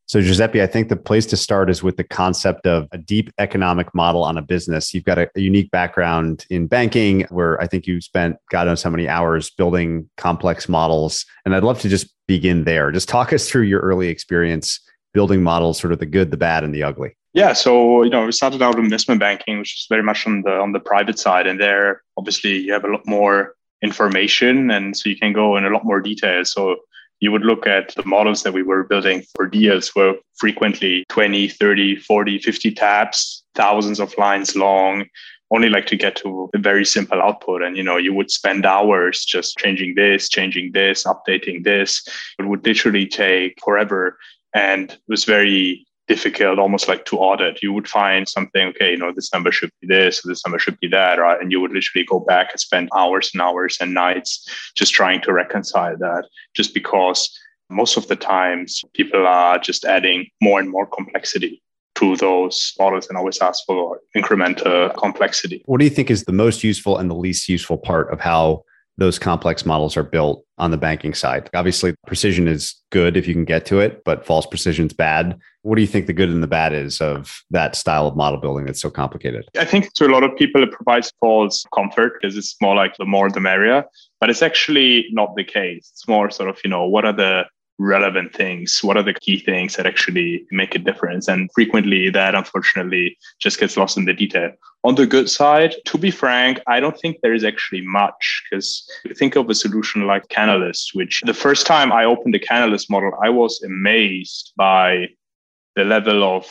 So Giuseppe, I think the place to start is with the concept of a deep economic model on a business. You've got a unique background in banking where I think you spent God knows how many hours building complex models. And I'd love to just begin there. Just talk us through your early experience building models, sort of the good, the bad, and the ugly. Yeah, so we started out in investment banking, which is very much on the private side, and there obviously you have a lot more information, and so you can go in a lot more detail. So you would look at the models that we were building for deals were frequently 20, 30, 40, 50 tabs, thousands of lines long, only like to get to a very simple output. And, you would spend hours just changing this, updating this. It would literally take forever. And it was very difficult, almost like to audit. You would find something, okay, this number should be this, or this number should be that, right? And you would literally go back and spend hours and hours and nights just trying to reconcile that, just because most of the times people are just adding more and more complexity to those models and always ask for incremental complexity. What do you think is the most useful and the least useful part of how those complex models are built on the banking side? Obviously, precision is good if you can get to it, but false precision is bad. What do you think the good and the bad is of that style of model building that's so complicated? I think to a lot of people, it provides false comfort because it's more like the more the merrier, but it's actually not the case. It's more sort of, what are the relevant things? What are the key things that actually make a difference? And frequently that, unfortunately, just gets lost in the detail. On the good side, to be frank, I don't think there is actually much, because think of a solution like Canalys, which the first time I opened the Canalys model, I was amazed by the level of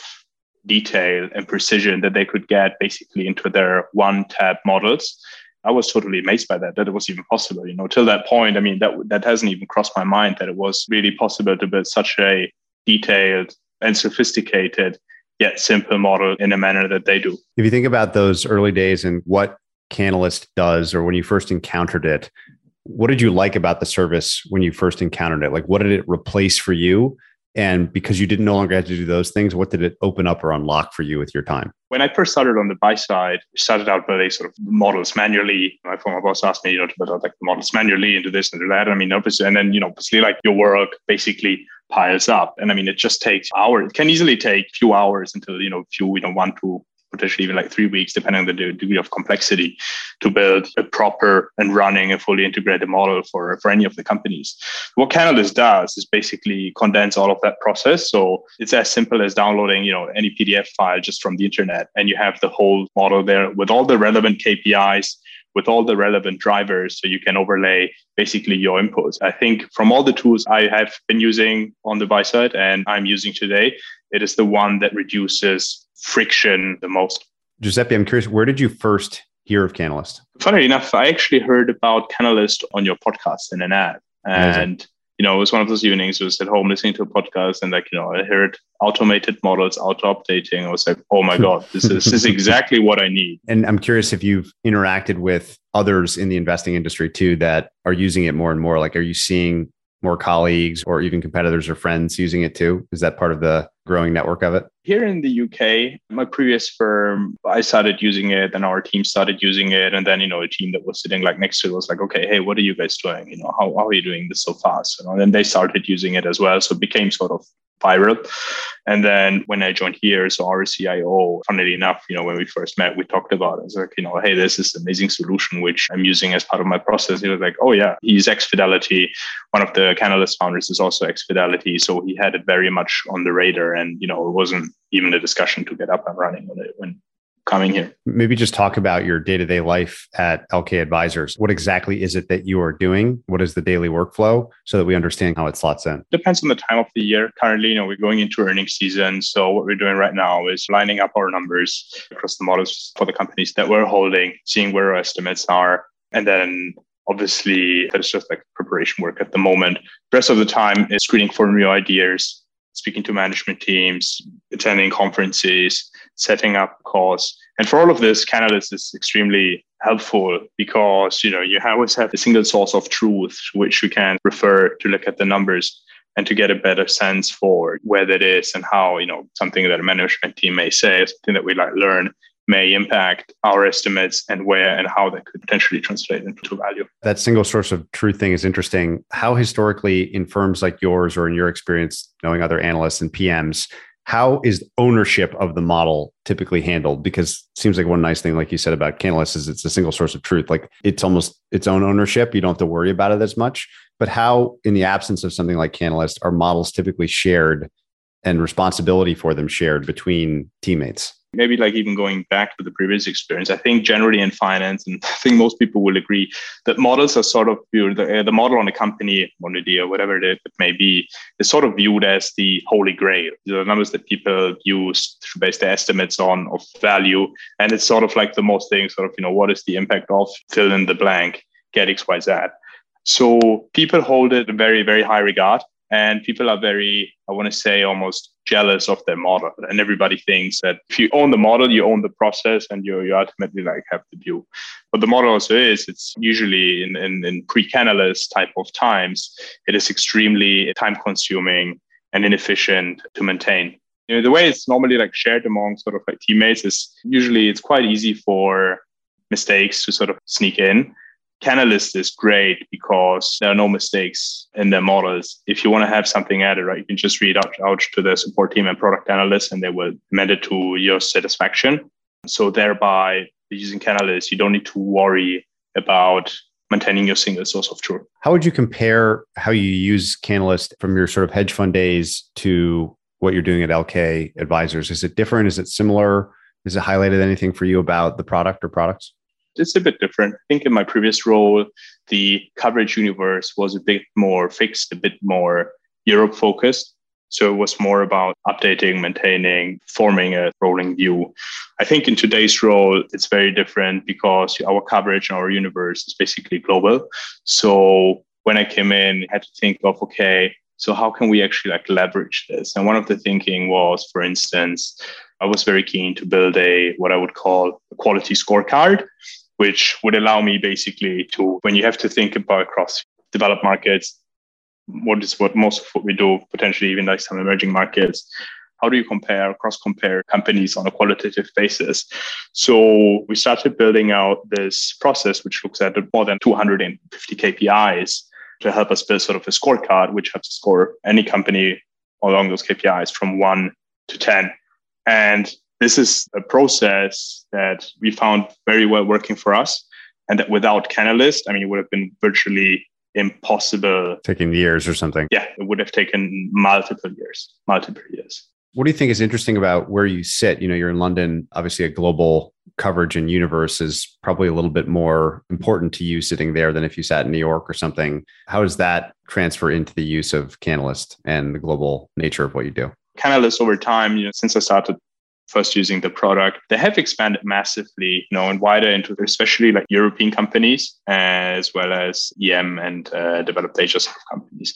detail and precision that they could get basically into their one-tab models. I was totally amazed by that it was even possible. Till that point, that hasn't even crossed my mind that it was really possible to build such a detailed and sophisticated yet simple model in a manner that they do. If you think about those early days and what Canalys does, or when you first encountered it, what did you like about the service when you first encountered it? Like, what did it replace for you? And because you didn't no longer have to do those things, what did it open up or unlock for you with your time? When I first started on the buy side, I started out building sort of models manually. My former boss asked me, to build out like the models manually and do this and do that. Obviously, and then, obviously like your work basically piles up. And it just takes hours. It can easily take a few hours until, one to potentially even like 3 weeks, depending on the degree of complexity, to build a proper and running a fully integrated model for any of the companies. What Canalys does is basically condense all of that process. So it's as simple as downloading, any PDF file just from the internet, and you have the whole model there with all the relevant KPIs, with all the relevant drivers, so you can overlay basically your inputs. I think from all the tools I have been using on the buy side and I'm using today, it is the one that reduces friction the most. Giuseppe, I'm curious, where did you first hear of Canalys? Funny enough, I actually heard about Canalys on your podcast in an ad. And, it was one of those evenings, I was at home listening to a podcast and I heard automated models, auto-updating. I was like, oh my God, this is exactly what I need. And I'm curious if you've interacted with others in the investing industry too, that are using it more and more. Like, are you seeing more colleagues or even competitors or friends using it too? Is that part of the growing network of it? Here in the UK, my previous firm, I started using it and our team started using it. And then, a team that was sitting like next to it was like, okay, hey, what are you guys doing? How are you doing this so fast? And then they started using it as well. So it became sort of viral. And then when I joined here, so our CIO, funnily enough, when we first met, we talked about it. It's like, hey, this is an amazing solution, which I'm using as part of my process. He was like, oh yeah, he's ex-Fidelity. One of the Canalys founders is also ex-Fidelity. So he had it very much on the radar. And, it wasn't even a discussion to get up and running when coming here. Maybe just talk about your day-to-day life at LK Advisors. What exactly is it that you are doing? What is the daily workflow so that we understand how it slots in? Depends on the time of the year. Currently, we're going into earnings season. So what we're doing right now is lining up our numbers across the models for the companies that we're holding, seeing where our estimates are. And then obviously, that's just like preparation work at the moment. The rest of the time is screening for new ideas, speaking to management teams, attending conferences, setting up calls. And for all of this, Canalys is extremely helpful because, you always have a single source of truth, which you can refer to look at the numbers and to get a better sense for where that is and how, something that a management team may say, something that we learn may impact our estimates and where and how that could potentially translate into value. That single source of truth thing is interesting. How historically in firms like yours, or in your experience knowing other analysts and PMs, how is ownership of the model typically handled? Because it seems like one nice thing, like you said about Canalys, is it's a single source of truth. Like it's almost its own ownership. You don't have to worry about it as much. But how, in the absence of something like Canalys, are models typically shared and responsibility for them shared between teammates? Maybe like even going back to the previous experience, I think generally in finance, and I think most people will agree that models are sort of viewed, the model on a company, on a deal, whatever it may be, is sort of viewed as the holy grail. The numbers that people use to base their estimates on of value. And it's sort of like the most thing, sort of, what is the impact of fill in the blank, get X, Y, Z. So people hold it in very, very high regard. And people are very, I want to say, almost jealous of their model. And everybody thinks that if you own the model, you own the process, and you ultimately like have the view. But the model also is, it's usually in pre-Canalys type of times, it is extremely time consuming and inefficient to maintain. The way it's normally like shared among sort of like teammates is usually it's quite easy for mistakes to sort of sneak in. Canalys is great because there are no mistakes in their models. If you want to have something added, right, you can just read out to the support team and product analysts, and they will amend it to your satisfaction. So thereby, using Canalys, you don't need to worry about maintaining your single source of truth. How would you compare how you use Canalys from your sort of hedge fund days to what you're doing at LK Advisors? Is it different? Is it similar? Has it highlighted anything for you about the product or products? It's a bit different. I think in my previous role, the coverage universe was a bit more fixed, a bit more Europe focused. So it was more about updating, maintaining, forming a rolling view. I think in today's role, it's very different because our coverage and our universe is basically global. So when I came in, I had to think of, okay, so how can we actually like leverage this? And one of the thinking was, for instance, I was very keen to build what I would call a quality scorecard, which would allow me basically to, when you have to think about across developed markets, what most of what we do, potentially even like some emerging markets, how do you cross-compare companies on a qualitative basis? So we started building out this process, which looks at more than 250 KPIs to help us build sort of a scorecard, which helps score any company along those KPIs from 1 to 10. And this is a process that we found very well working for us, and that without Canalys, it would have been virtually impossible. Taking years or something. Yeah, it would have taken multiple years. What do you think is interesting about where you sit? You're in London, obviously a global coverage and universe is probably a little bit more important to you sitting there than if you sat in New York or something. How does that transfer into the use of Canalys and the global nature of what you do? Canalys over time, since I started first using the product, they have expanded massively, and wider into especially like European companies as well as EM and developed Asia sort of companies.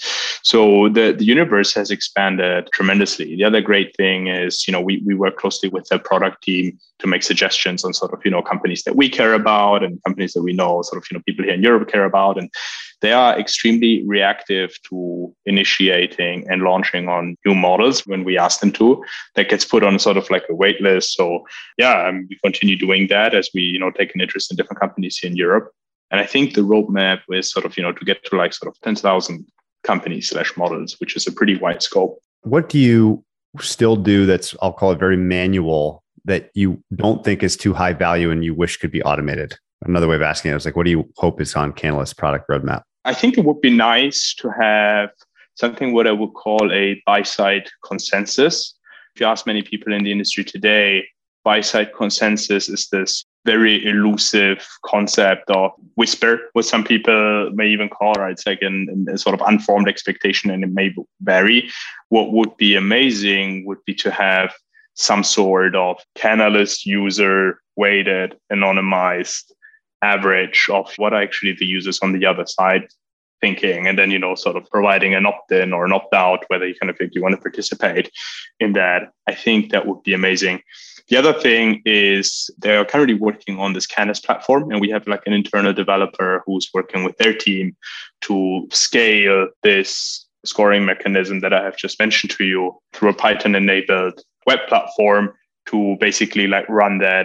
So the universe has expanded tremendously. The other great thing is, we work closely with the product team to make suggestions on sort of, companies that we care about and companies that we know sort of, people here in Europe care about. And they are extremely reactive to initiating and launching on new models when we ask them to. That gets put on sort of like a wait list. So yeah, we continue doing that as we, take an interest in different companies here in Europe. And I think the roadmap is sort of, to get to like sort of 10,000 companies / models, which is a pretty wide scope. What do you still do that's, I'll call it very manual, that you don't think is too high value and you wish could be automated? Another way of asking it is like, what do you hope is on Canalys product roadmap? I think it would be nice to have something what I would call a buy-side consensus. If you ask many people in the industry today, buy-side consensus is this very elusive concept of whisper, what some people may even call, right? It's like a sort of unformed expectation, and it may vary. What would be amazing would be to have some sort of Canalys user weighted, anonymized average of what are actually the users on the other side thinking, and then sort of providing an opt-in or an opt-out, whether you kind of think you want to participate in that. I think that would be amazing. The other thing is they are currently working on this Canvas platform, and we have like an internal developer who's working with their team to scale this scoring mechanism that I have just mentioned to you through a Python-enabled web platform to basically like run that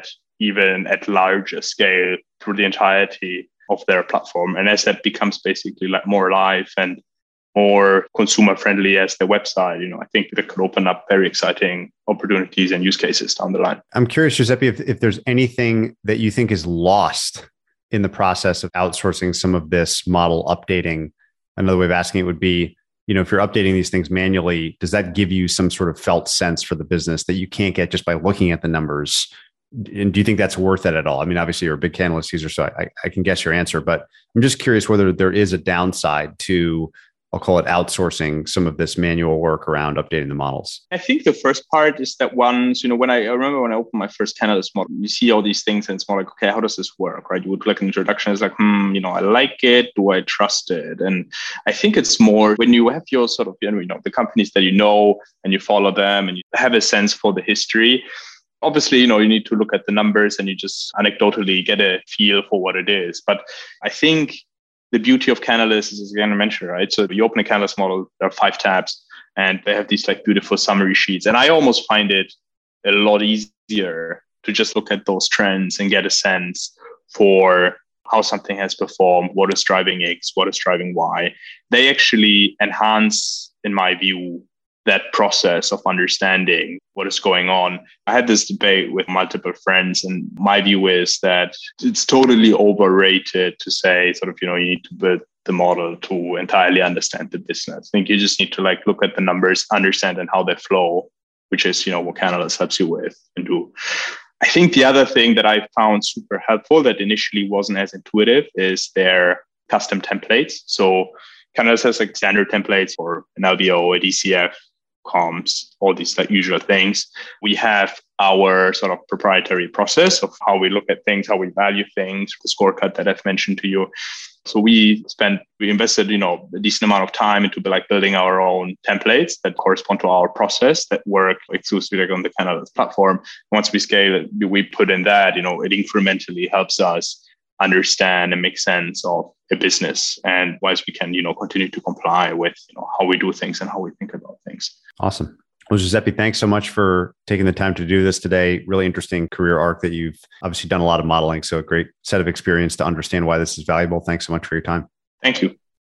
even at larger scale through the entirety of their platform. And as that becomes basically like more live and more consumer friendly as the website, I think that could open up very exciting opportunities and use cases down the line. I'm curious, Giuseppe, if there's anything that you think is lost in the process of outsourcing some of this model updating. Another way of asking it would be, if you're updating these things manually, does that give you some sort of felt sense for the business that you can't get just by looking at the numbers? And do you think that's worth it at all? I mean, obviously you're a big Canalys user, so I can guess your answer, but I'm just curious whether there is a downside to, I'll call it outsourcing some of this manual work around updating the models. I think the first part is that once, when I remember when I opened my first Canalys model, you see all these things and it's more like, okay, how does this work, right? You would click an introduction. It's like, I like it. Do I trust it? And I think it's more when you have your sort of, the companies that and you follow them and you have a sense for the history. Obviously, you need to look at the numbers and you just anecdotally get a feel for what it is. But I think the beauty of Canalys is, as again I mentioned, right? So you open a Canalys model, there are 5 tabs, and they have these like beautiful summary sheets. And I almost find it a lot easier to just look at those trends and get a sense for how something has performed, what is driving X, what is driving Y. They actually enhance, in my view, that process of understanding what is going on. I had this debate with multiple friends, and my view is that it's totally overrated to say sort of, you need to build the model to entirely understand the business. I think you just need to like look at the numbers, understand and how they flow, which is, what Canalys helps you with and do. I think the other thing that I found super helpful that initially wasn't as intuitive is their custom templates. So Canalys has like standard templates for an LBO, a DCF, comms, all these like usual things. We have our sort of proprietary process of how we look at things, how we value things, the scorecard that I've mentioned to you. So we invested, a decent amount of time into like building our own templates that correspond to our process that work exclusively on the Canalys platform. Once we scale it, we put in that, it incrementally helps us understand and make sense of a business, and whilst we can, continue to comply with, how we do things and how we think about things. Awesome. Well, Giuseppe, thanks so much for taking the time to do this today. Really interesting career arc that you've obviously done a lot of modeling. So a great set of experience to understand why this is valuable. Thanks so much for your time. Thank you.